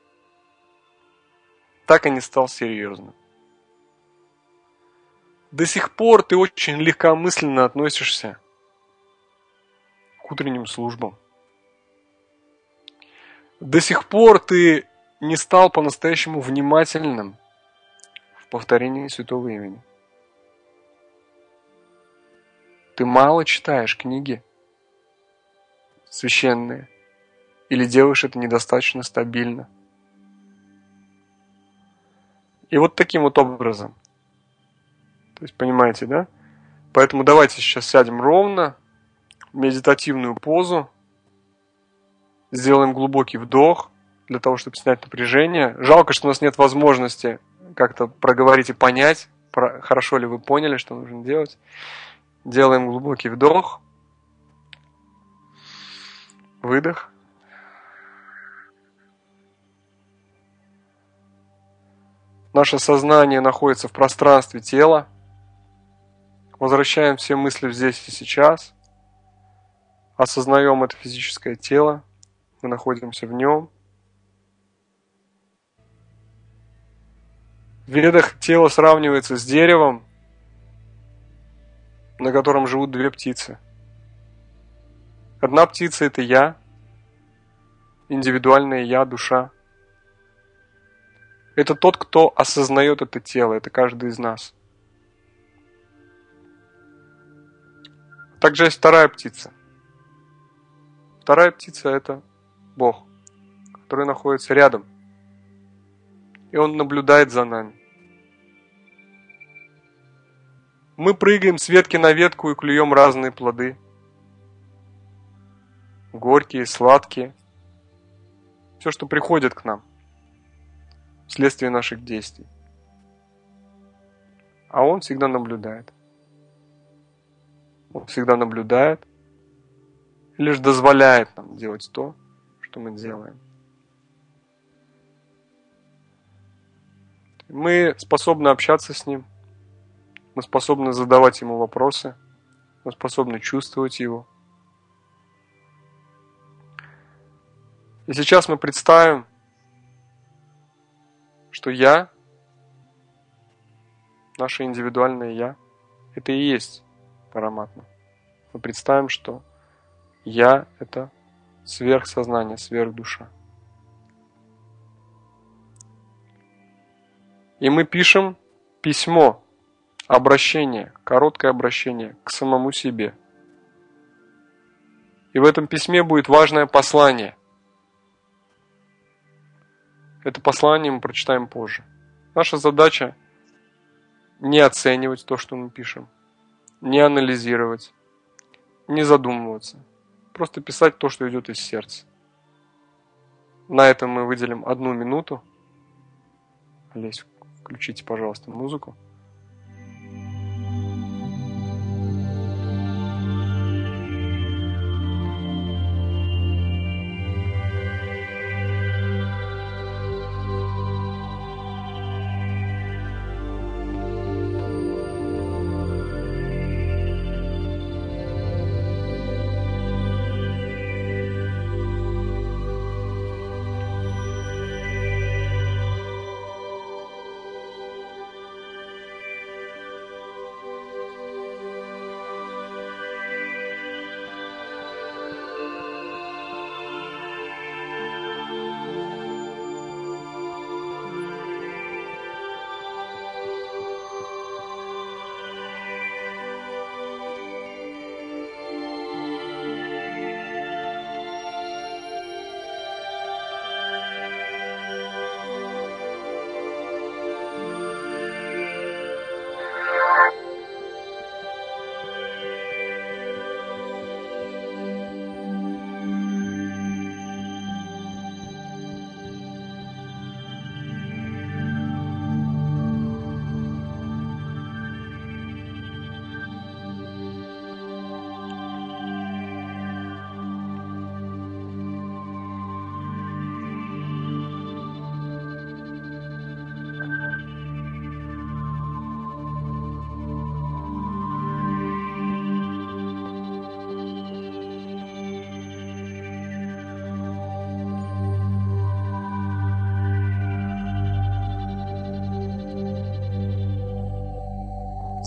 так и не стал серьезным. До сих пор ты очень легкомысленно относишься к утренним службам. До сих пор ты не стал по-настоящему внимательным в повторении святого имени. Ты мало читаешь книги священные или делаешь это недостаточно стабильно. И вот таким вот образом. То есть, понимаете, да? Поэтому давайте сейчас сядем ровно, в медитативную позу, сделаем глубокий вдох для того, чтобы снять напряжение. Жалко, что у нас нет возможности как-то проговорить и понять, про, хорошо ли вы поняли, что нужно делать. Делаем глубокий вдох, выдох. Наше сознание находится в пространстве тела. Возвращаем все мысли здесь и сейчас. Осознаем это физическое тело. Мы находимся в нем. В ведах тело сравнивается с деревом, на котором живут две птицы. Одна птица – это я, индивидуальное я, душа. Это тот, кто осознает это тело, это каждый из нас. Также есть вторая птица. Вторая птица – это Бог, который находится рядом. И Он наблюдает за нами. Мы прыгаем с ветки на ветку и клюем разные плоды. Горькие, сладкие. Все, что приходит к нам вследствие наших действий. А Он всегда наблюдает. Он всегда наблюдает и лишь дозволяет нам делать то, что мы делаем. Мы способны общаться с Ним, мы способны задавать Ему вопросы, мы способны чувствовать Его. И сейчас мы представим, что я, наше индивидуальное я, это и есть параматма. Мы представим, что я – это сверхсознание, сверхдуша. И мы пишем письмо, обращение, короткое обращение к самому себе. И в этом письме будет важное послание. Это послание мы прочитаем позже. Наша задача не оценивать то, что мы пишем, не анализировать, не задумываться. Просто писать то, что идет из сердца. На этом мы выделим одну минуту. Олесь, включите, пожалуйста, музыку.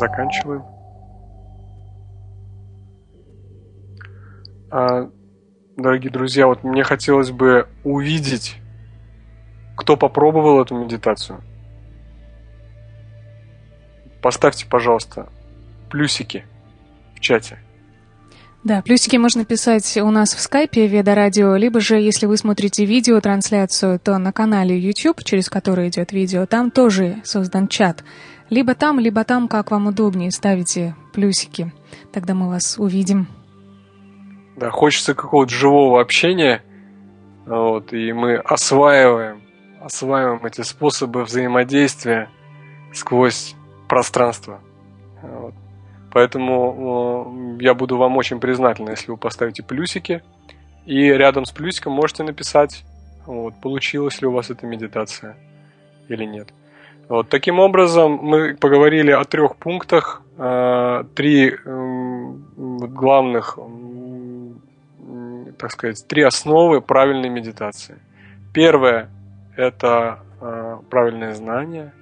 заканчиваем. А, дорогие друзья, вот мне хотелось бы увидеть, кто попробовал эту медитацию. Поставьте, пожалуйста, плюсики в чате. Да, плюсики можно писать у нас в скайпе Веда Радио, либо же, если вы смотрите видеотрансляцию, то на канале YouTube, через который идет видео, там тоже создан чат. Либо там, либо там, как вам удобнее, ставите плюсики. Тогда мы вас увидим. Да, хочется какого-то живого общения, вот, и мы осваиваем, осваиваем эти способы взаимодействия сквозь пространство. Вот. Поэтому э, я буду вам очень признателен, если вы поставите плюсики, и рядом с плюсиком можете написать, вот, получилась ли у вас эта медитация или нет. Вот, таким образом, мы поговорили о трех пунктах, э, три э, главных, э, так сказать, три основы правильной медитации. Первое – это э, правильное знание,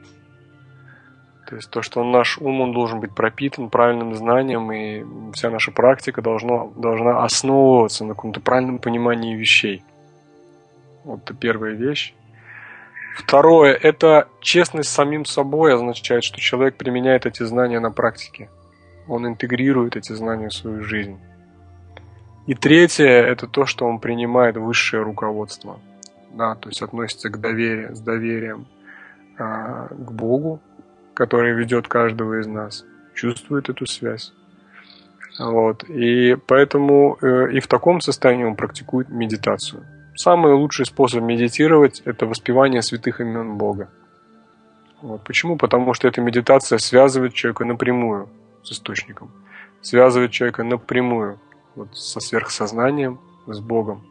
то есть то, что наш ум он должен быть пропитан правильным знанием, и вся наша практика должна, должна основываться на каком-то правильном понимании вещей. Вот это первая вещь. Второе – это честность с самим собой, означает, что человек применяет эти знания на практике. Он интегрирует эти знания в свою жизнь. И третье – это то, что он принимает высшее руководство. Да, то есть относится к доверию, с доверием а, к Богу, который ведет каждого из нас, чувствует эту связь. Вот. И поэтому э, и в таком состоянии он практикует медитацию. Самый лучший способ медитировать – это воспевание святых имен Бога. Вот. Почему? Потому что эта медитация связывает человека напрямую с источником, связывает человека напрямую вот, со сверхсознанием, с Богом.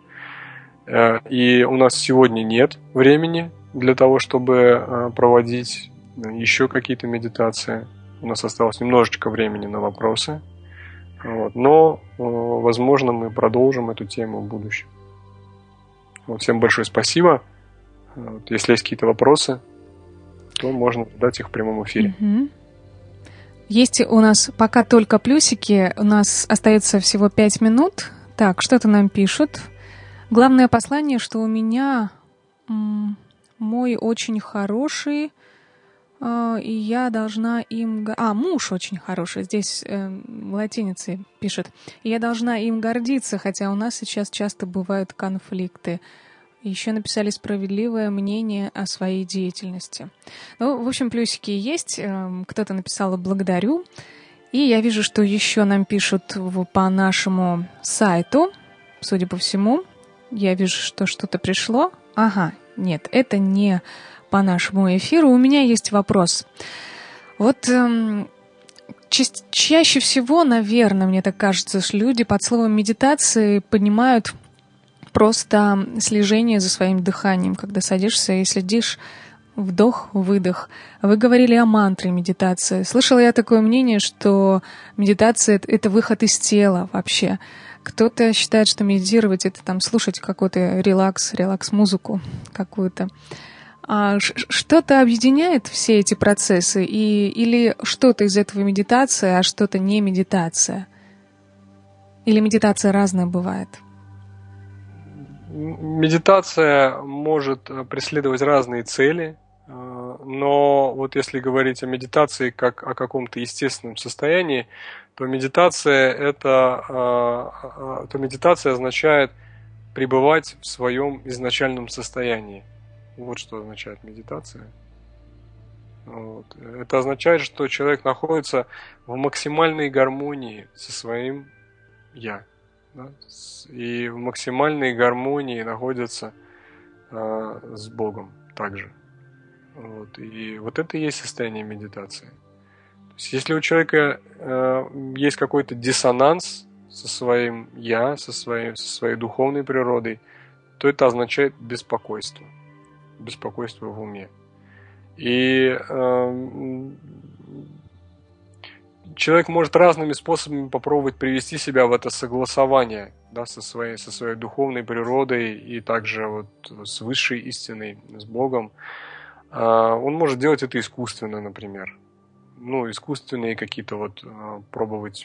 И у нас сегодня нет времени для того, чтобы проводить еще какие-то медитации. У нас осталось немножечко времени на вопросы. Вот. Но, возможно, мы продолжим эту тему в будущем. Вот. Всем большое спасибо. Вот. Если есть какие-то вопросы, то можно задать их в прямом эфире. Mm-hmm. Есть у нас пока только плюсики. У нас остается всего пять минут. Так, что-то нам пишут. Главное послание, что у меня м- мой очень хороший... И я должна им... А, муж очень хороший. Здесь э, в латинице пишет. И я должна им гордиться, хотя у нас сейчас часто бывают конфликты. Еще написали справедливое мнение о своей деятельности. Ну, в общем, плюсики есть. Кто-то написал «благодарю». И я вижу, что еще нам пишут по нашему сайту. Судя по всему, я вижу, что что-то пришло. Ага, нет, это не... по нашему эфиру. У меня есть вопрос. Вот эм, ча- чаще всего, наверное, мне так кажется, что люди под словом медитации понимают просто слежение за своим дыханием, когда садишься и следишь вдох-выдох. Вы говорили о мантре медитации. Слышала я такое мнение, что медитация — это выход из тела вообще. Кто-то считает, что медитировать — это там слушать какой-то релакс, релакс-музыку какую-то. А что-то объединяет все эти процессы, и, или что-то из этого медитация, а что-то не медитация? Или медитация разная бывает? Медитация может преследовать разные цели, но вот если говорить о медитации как о каком-то естественном состоянии, то медитация это, то медитация означает пребывать в своем изначальном состоянии. Вот что означает медитация. Вот. Это означает, что человек находится в максимальной гармонии со своим «я». Да? И в максимальной гармонии находится э, с Богом также. Вот. И вот это и есть состояние медитации. То есть, если у человека э, есть какой-то диссонанс со своим «я», со своей, со своей духовной природой, то это означает беспокойство. Беспокойство в уме. И э, человек может разными способами попробовать привести себя в это согласование, да, со своей, со своей духовной природой и также вот с высшей истиной, с Богом. Э, он может делать это искусственно, например. ну, искусственные какие-то вот пробовать,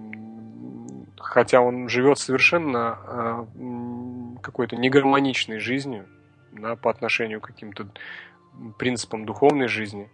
хотя он живет совершенно какой-то негармоничной жизнью, да, по отношению к каким-то принципам духовной жизни.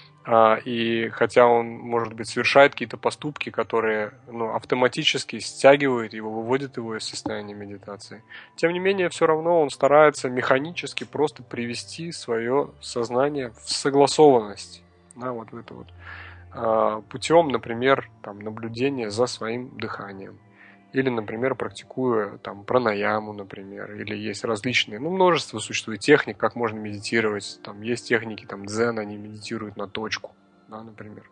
И хотя он, может быть, совершает какие-то поступки, которые, ну, автоматически стягивают его, выводят его из состояния медитации, тем не менее, все равно он старается механически просто привести свое сознание в согласованность, да, вот в это вот, путем, например, там, наблюдения за своим дыханием. Или, например, практикуя там пранаяму, например, или есть различные, ну, множество существует техник, как можно медитировать. Там есть техники, там, дзен, они медитируют на точку, да, например.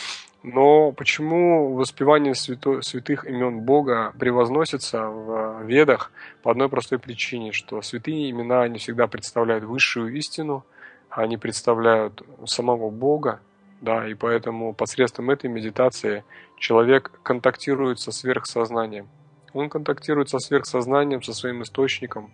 Но почему воспевание свято, святых имен Бога превозносится в ведах? По одной простой причине, что святые имена, они всегда представляют высшую истину, они представляют самого Бога, да, и поэтому посредством этой медитации человек контактирует со сверхсознанием. Он контактирует со сверхсознанием, со своим источником,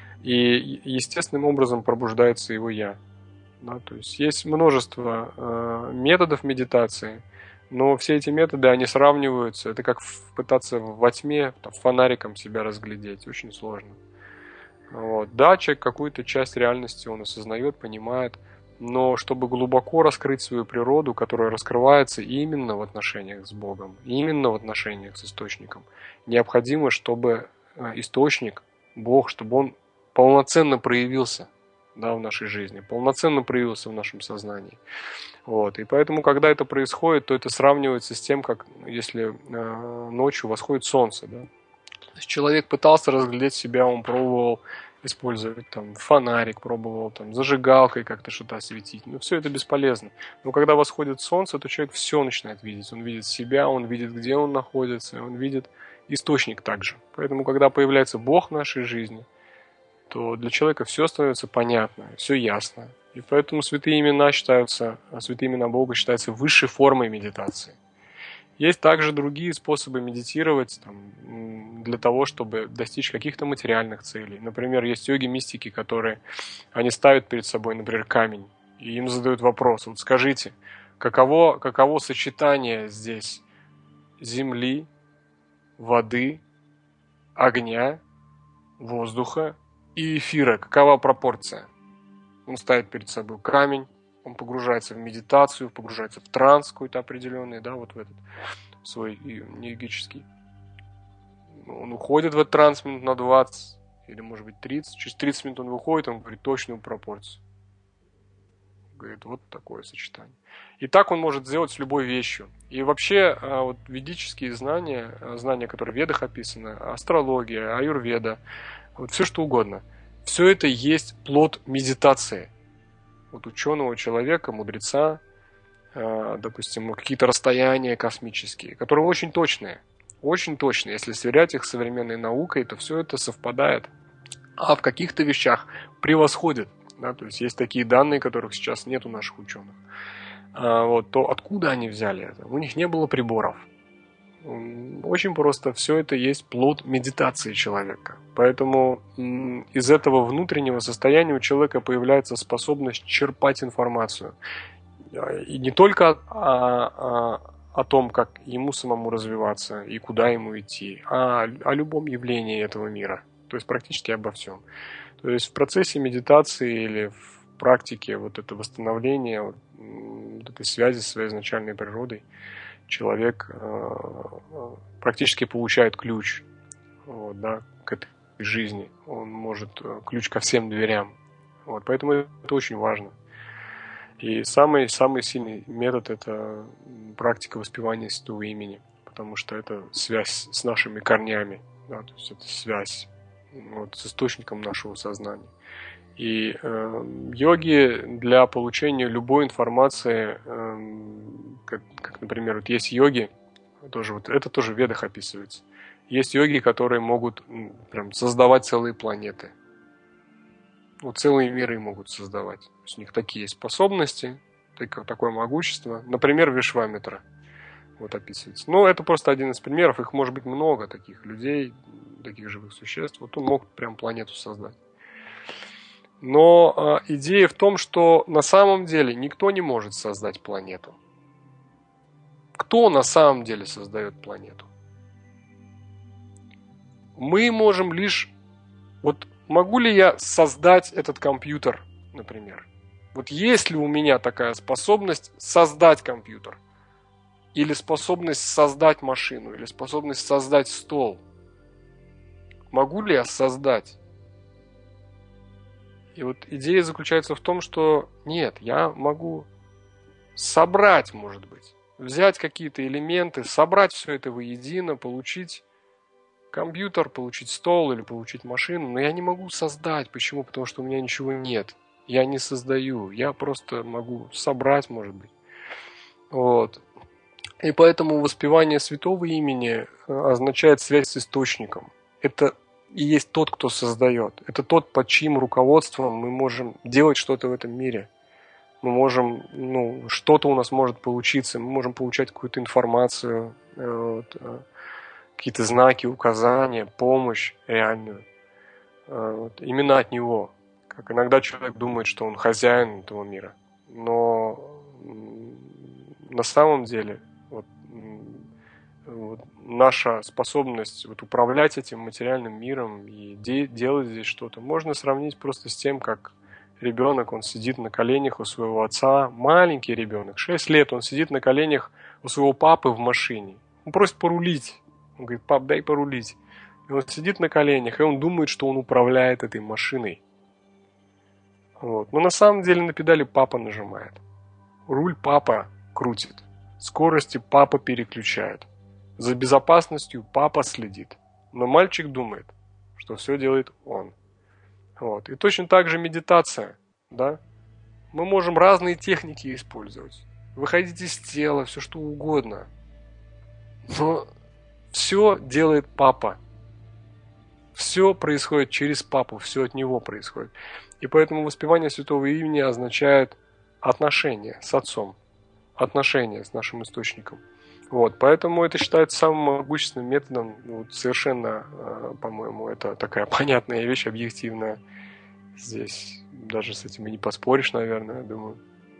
и естественным образом пробуждается его «я». Да, то есть есть множество э, методов медитации, но все эти методы, они сравниваются. Это как пытаться во тьме там, фонариком себя разглядеть. Очень сложно. Вот. Да, человек какую-то часть реальности он осознает, понимает, но чтобы глубоко раскрыть свою природу, которая раскрывается именно в отношениях с Богом, именно в отношениях с Источником, необходимо, чтобы Источник, Бог, чтобы Он полноценно проявился, да, в нашей жизни, полноценно проявился в нашем сознании. Вот. И поэтому, когда это происходит, то это сравнивается с тем, как если э, ночью восходит солнце. Да? То есть человек пытался разглядеть себя, он пробовал использовать там фонарик, пробовал там зажигалкой как-то что-то осветить. Но все это бесполезно. Но когда восходит солнце, то человек все начинает видеть. Он видит себя, он видит, где он находится, он видит источник также. Поэтому, когда появляется Бог в нашей жизни, то для человека все становится понятно, все ясно. И поэтому святые имена считаются, святые имена Бога считаются высшей формой медитации. Есть также другие способы медитировать там, для того, чтобы достичь каких-то материальных целей. Например, есть йоги-мистики, которые они ставят перед собой, например, камень, и им задают вопрос: вот скажите, каково, каково сочетание здесь земли, воды, огня, воздуха и эфира, какова пропорция? Он ставит перед собой камень, он погружается в медитацию, погружается в транс какой-то определенный, да, вот в этот свой йогический. Он уходит в этот транс минут на двадцать, или может быть тридцать. Через тридцать минут он выходит, он говорит точную пропорцию. Говорит, вот такое сочетание. И так он может сделать с любой вещью. И вообще, вот ведические знания, знания, которые в ведах описаны, астрология, аюрведа, вот все что угодно, все это есть плод медитации. Вот ученого человека, мудреца, допустим, какие-то расстояния космические, которые очень точные. Очень точные. Если сверять их с современной наукой, то все это совпадает. А в каких-то вещах превосходит. Да, то есть есть такие данные, которых сейчас нет у наших ученых. А, вот, то откуда они взяли это? У них не было приборов. Очень просто, все это есть плод медитации человека. Поэтому из этого внутреннего состояния у человека появляется способность черпать информацию. И не только о, о, о том, как ему самому развиваться и куда ему идти, а о любом явлении этого мира. То есть практически обо всем. То есть в процессе медитации или в практике вот это восстановления вот, вот этой связи со своей изначальной природой человек э, практически получает ключ вот, да, к этой жизни. Он может ключ ко всем дверям. Вот, поэтому это очень важно. И самый, самый сильный метод – это практика воспевания святого имени, потому что это связь с нашими корнями, да, то есть это связь вот, с источником нашего сознания. И э, йоги для получения любой информации, э, как, как, например, вот есть йоги, тоже, вот, это тоже в ведах описывается. Есть йоги, которые могут прям создавать целые планеты. Вот целые миры могут создавать. То есть у них такие способности, такое могущество. Например, Вишвамитра вот описывается. Но это просто один из примеров. Их может быть много, таких людей, таких живых существ. Вот он мог прям планету создать. Но э, идея в том, что на самом деле никто не может создать планету. кто на самом деле создает планету? Мы можем лишь... Вот могу ли я создать этот компьютер, например? Вот есть ли у меня такая способность создать компьютер? Или способность создать машину? Или способность создать стол? Могу ли я создать? И вот идея заключается в том, что нет, я могу собрать, может быть. Взять какие-то элементы, собрать все это воедино, получить компьютер, получить стол или получить машину. Но я не могу создать. Почему? Потому что у меня ничего нет. Я не создаю. Я просто могу собрать, может быть. Вот. И поэтому воспевание святого имени означает связь с источником. Это и есть тот, кто создает. Это тот, под чьим руководством мы можем делать что-то в этом мире. Мы можем, ну, что-то у нас может получиться. Мы можем получать какую-то информацию, вот, какие-то знаки, указания, помощь реальную. Вот, именно от него. Как иногда человек думает, что он хозяин этого мира. Но на самом деле вот, вот, наша способность вот, управлять этим материальным миром и де- делать здесь что-то можно сравнить просто с тем, как ребенок, он сидит на коленях у своего отца, маленький ребенок, шесть лет, он сидит на коленях у своего папы в машине. Он просит порулить. Он говорит: пап, дай порулить. И он сидит на коленях, и он думает, что он управляет этой машиной. Вот. Но на самом деле на педали папа нажимает. Руль папа крутит. Скорости папа переключает. За безопасностью папа следит. Но мальчик думает, что все делает он. Вот. И точно так же медитация. Да? Мы можем разные техники использовать. Выходить из тела, все что угодно. Но все делает папа. Все происходит через папу, все от него происходит. И поэтому воспевание святого имени означает отношения с отцом, отношения с нашим источником. Вот, поэтому это считается самым могущественным методом. Вот, совершенно, по-моему, это такая понятная вещь, объективная. Здесь даже с этим и не поспоришь, наверное, я думаю.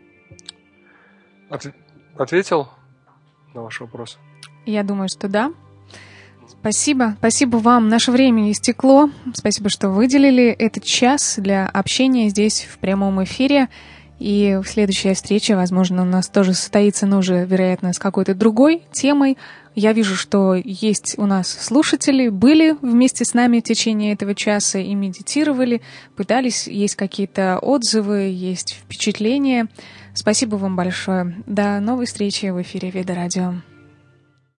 От... Ответил на ваш вопрос? Я думаю, что да. Спасибо. Спасибо вам. Наше время истекло. Спасибо, что выделили этот час для общения здесь в прямом эфире. И следующая встреча, возможно, у нас тоже состоится, но уже, вероятно, с какой-то другой темой. Я вижу, что есть у нас слушатели, были вместе с нами в течение этого часа и медитировали, пытались, есть какие-то отзывы, есть впечатления. Спасибо вам большое. До новой встречи в эфире Веда Радио.